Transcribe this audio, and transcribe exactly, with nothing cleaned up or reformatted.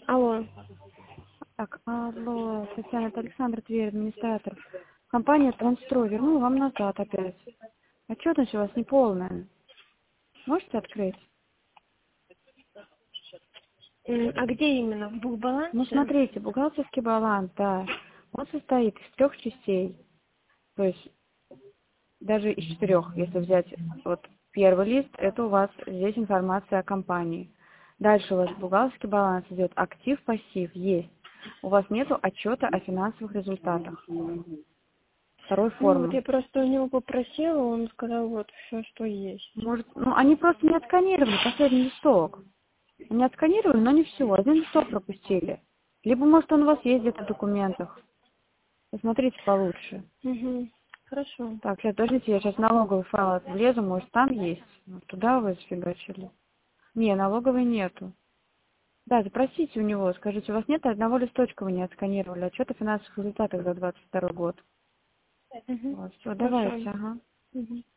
Алло. Так, алло, Татьяна, это Александр Тверь, администратор. Компания Транстрой вернула вам назад опять. Отчетность у вас неполная. Можете открыть? М, А где именно? В Ну, бухбалансе? смотрите, бухгалтерский баланс, да, он состоит из трех частей. То есть даже из четырех, если взять вот первый лист, это у вас здесь информация о компании. Дальше у вас бухгалтерский баланс идет актив, пассив, есть. У вас нету отчета о финансовых результатах. Второй Ну вот формы. я просто у него попросила, он сказал вот все, что есть. Может, ну, они просто не отсканировали последний листок. Они отсканировали, но не все. Один листок пропустили. Либо, может, он у вас есть где-то в документах. Посмотрите получше. Угу. Хорошо. Так, сейчас, подождите, я сейчас налоговый файл влезу, может, там есть. Ну, туда вы сфигачили. Не, налоговой нету. Да, запросите у него, скажите, у вас нет одного листочка, вы не отсканировали, отчет о финансовых результатах за двадцать второй год. Угу. Вот, все, Хорошо. давайте, ага. Угу.